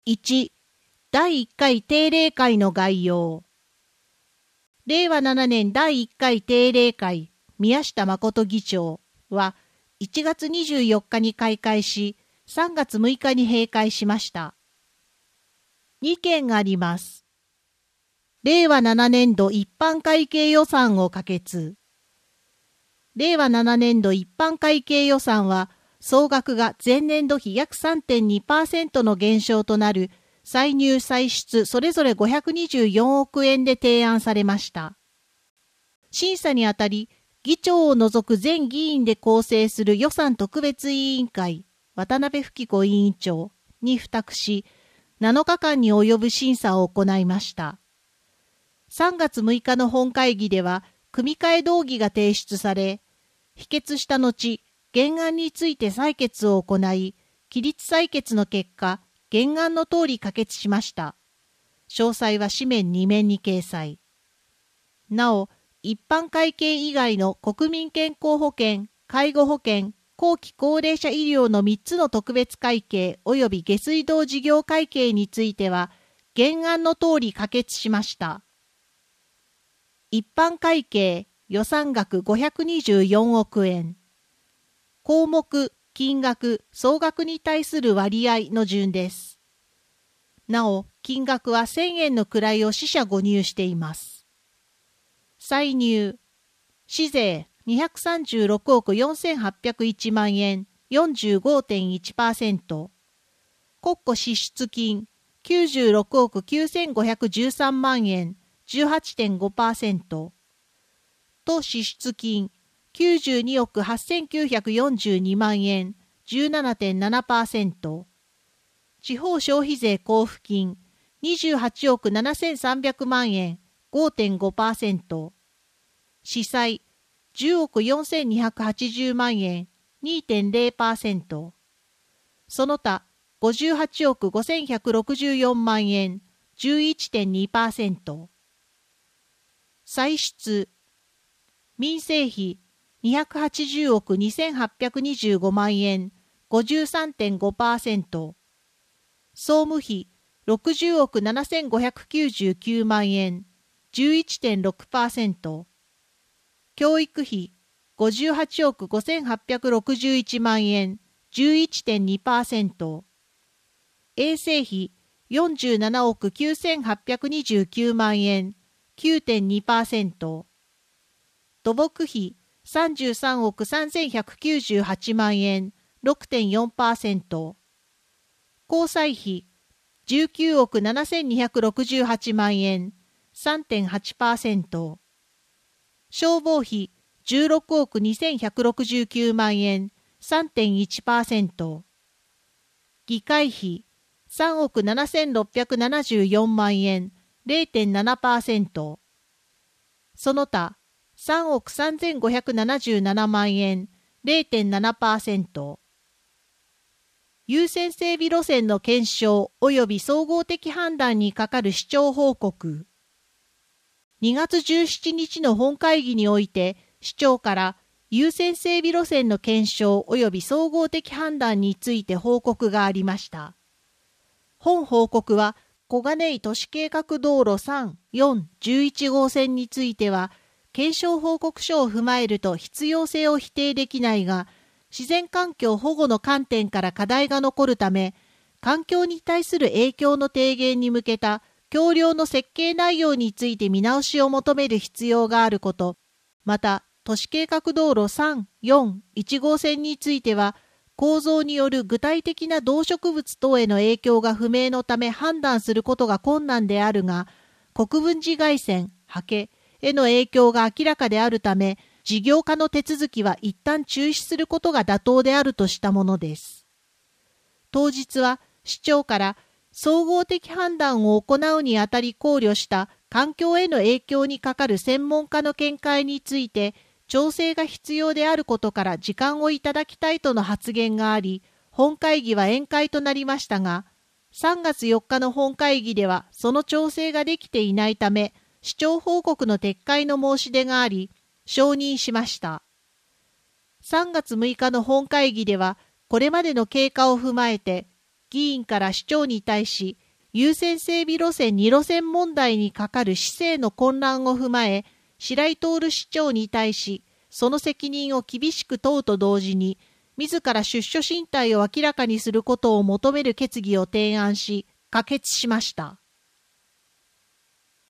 1、第1回定例会の概要。令和7年第1回定例会、宮下誠議長は1月24日に開会し、3月6日に閉会しました。2件あります。令和7年度一般会計予算を可決。令和7年度一般会計予算は、総額が前年度比約 3.2% の減少となる歳入歳出それぞれ524億円で提案されました。審査にあたり、議長を除く全議員で構成する予算特別委員会、渡辺富貴子委員長に付託し、7日間に及ぶ審査を行いました。3月6日の本会議では、組み替え動議が提出され、否決した後、原案について採決を行い、起立採決の結果、原案の通り可決しました。詳細は紙面2面に掲載。なお、一般会計以外の国民健康保険、介護保険、後期高齢者医療の3つの特別会計及び下水道事業会計については、原案の通り可決しました。一般会計予算額524億円。項目、金額、総額に対する割合の順です。なお、金額は1000円の位を四捨五入しています。歳入、市税236億4801万円 45.1%、国庫支出金96億9513万円 18.5%、都支出金92億8942万円 17.7%、地方消費税交付金28億7300万円 5.5%、司債10億4280万円 2.0%、その他58億5164万円 11.2%、歳出民生費280億2825万円 53.5%、総務費60億7599万円 11.6%、教育費58億5861万円 11.2%、衛生費47億9829万円 9.2%、土木費33億3198万円 6.4%、交際費19億7268万円 3.8%、消防費16億2169万円 3.1%、議会費3億7674万円 0.7%、その他3億3577万円 0.7%、優先整備路線の検証及び総合的判断に係る市長報告。2月17日の本会議において、市長から優先整備路線の検証及び総合的判断について報告がありました。本報告は、小金井都市計画道路3、4、11号線については、検証報告書を踏まえると必要性を否定できないが、自然環境保護の観点から課題が残るため、環境に対する影響の低減に向けた橋梁の設計内容について見直しを求める必要があること、また、都市計画道路3、4、1号線については、構造による具体的な動植物等への影響が不明のため判断することが困難であるが、国分寺外線、ハケへの影響が明らかであるため、事業化の手続きは一旦中止することが妥当であるとしたものです。当日は市長から総合的判断を行うにあたり考慮した環境への影響にかかる専門家の見解について調整が必要であることから時間をいただきたいとの発言があり、本会議は宴会となりましたが、3月4日の本会議ではその調整ができていないため、市長報告の撤回の申し出があり、承認しました。3月6日の本会議では、これまでの経過を踏まえて、 議員から市長に対し、優先整備路線2路線問題にかかる市政の混乱を踏まえ、白井徹市長に対し、その責任を厳しく問うと同時に、自ら出処進退を明らかにすることを求める決議を提案し、可決しました。